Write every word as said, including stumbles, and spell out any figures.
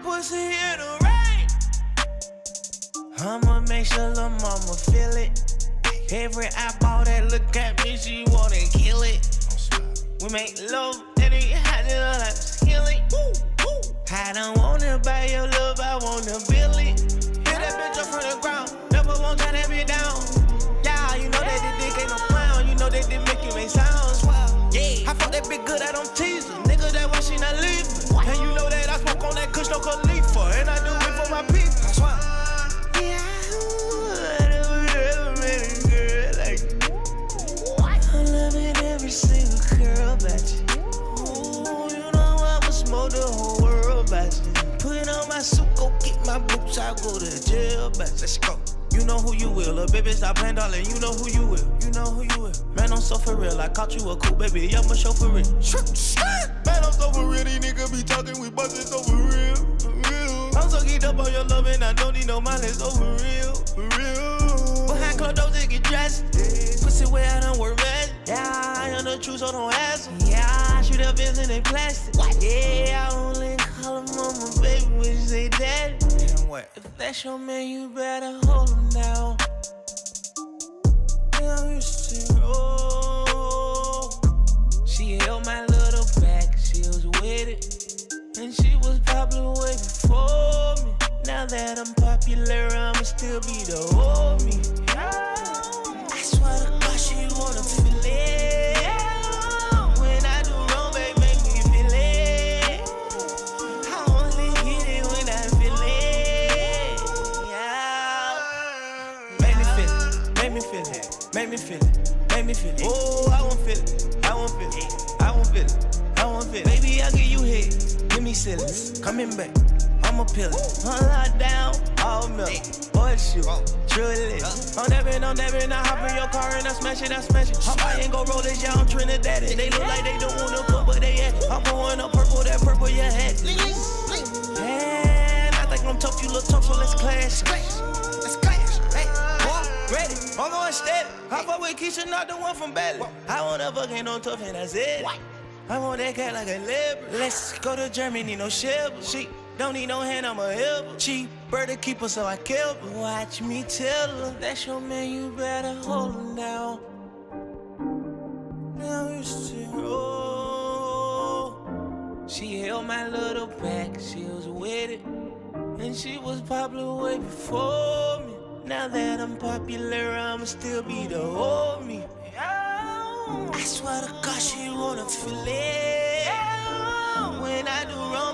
pussy in the rain. I'ma make sure lil' mama feel it. Every eyeball that look at me, she wanna kill it. We make love, and it had it like healing. I don't wanna buy your love, I wanna build it. Hit that bitch up from the ground, never won't turn that bitch down. Yeah, you know that this dick ain't no clown, you know that this make you make sounds. Yeah, I fuck that bitch good, I don't tease her. Nigga, that why she not leaving. And you know that I smoke on that kush, no Khalifa. And I do it for my people. I swear. Yeah, I never met a girl like you. I'm loving every single girl about you. Ooh, you know I'ma smoke the whole world about you. Put on my suit, go get my boots, I'll go to jail back. Let's go. You know who you will, little baby, stop playing, darling. You know who you will, you know who you will. Man, I'm so for real, I caught you a cool baby, I'ma show for real. Man, I'm so for real, these niggas be talking, we bustin' so for real, for real. I'm so geeked up on your love and I don't need no money, so for real, for real. Behind closed doors, they get dressed. Pussy where I don't work, man. Yeah, I am the truth, so don't ask me. Yeah, I shoot up in they plastic. Yeah, I only call him mama, baby, when you say daddy. If that's your man, you better hold him down. Yeah, I'm used to roll. She held my little back, she was with it. And she was popular way before me. Now that I'm popular, I'ma still be the old me. I swear to God, she wanna feel it. When I do wrong, babe, make me feel it. I only get it when I feel it. Yeah. Make me feel it, make me feel it, make me feel it, make me feel it. Oh, I won't feel it, I won't feel it, I won't feel it, I won't feel it. Baby, I'll give you head, give me silence, coming back. I'm a pillar, I'm locked down, all milk, horseshoe, truly. I'm dabbing, I'm dabbing, I hop in your car and I smash it, I smash it. Hop I ain't go roll this, yeah, I'm Trinidad. They look like they don't wanna cook, but they at. I'm pouring up purple, that purple, your head. And I think I'm tough, you look tough, so let's clash. Let's clash, hey, boy, ready, I'm going steady. Hop up with Keisha, not the one from Bali. I wanna fuck, ain't no tough, and that's it. I want that cat like a leopard. Let's go to Germany, no shiver. She don't need no hand, I'm a helper. Cheaper to keep her, so I kill her. Watch me tell her, that's your man, you better hold him down. Now you still roll. She held my little back, she was with it. And she was popular way before me. Now that I'm popular, I'ma still be the old me. I swear to God, she wanna feel it. When I do wrong,